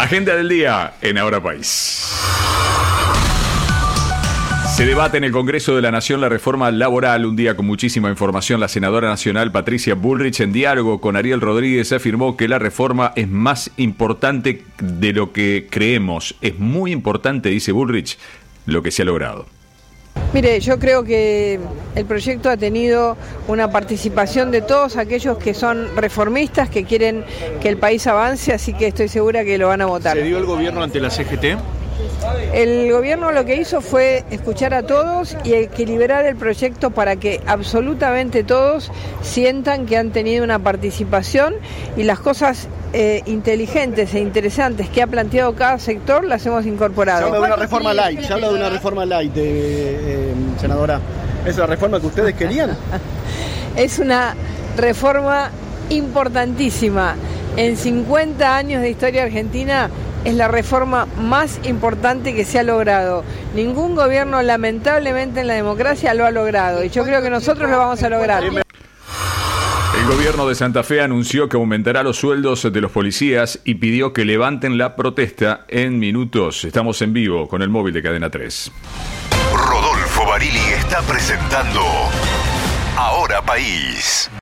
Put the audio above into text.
Agenda del día en Ahora País. Se debate en el Congreso de la Nación la reforma laboral. Un día con muchísima información. La senadora nacional Patricia Bullrich, en diálogo con Ariel Rodríguez, afirmó que la reforma es más importante de lo que creemos. Es muy importante, dice Bullrich, lo que se ha logrado. Mire, yo creo que el proyecto ha tenido una participación de todos aquellos que son reformistas, que quieren que el país avance, así que estoy segura que lo van a votar. ¿Se dio el gobierno ante la CGT? El gobierno lo que hizo fue escuchar a todos y equilibrar el proyecto para que absolutamente todos sientan que han tenido una participación y las cosas inteligentes e interesantes que ha planteado cada sector las hemos incorporado. Se habla de una reforma light, senadora. ¿Es la reforma que ustedes querían? Es una reforma importantísima. En 50 años de historia argentina es la reforma más importante que se ha logrado. Ningún gobierno, lamentablemente, en la democracia lo ha logrado. Y yo creo que nosotros lo vamos a lograr. El gobierno de Santa Fe anunció que aumentará los sueldos de los policías y pidió que levanten la protesta en minutos. Estamos en vivo con el móvil de Cadena 3. Rodolfo Barili está presentando Ahora País.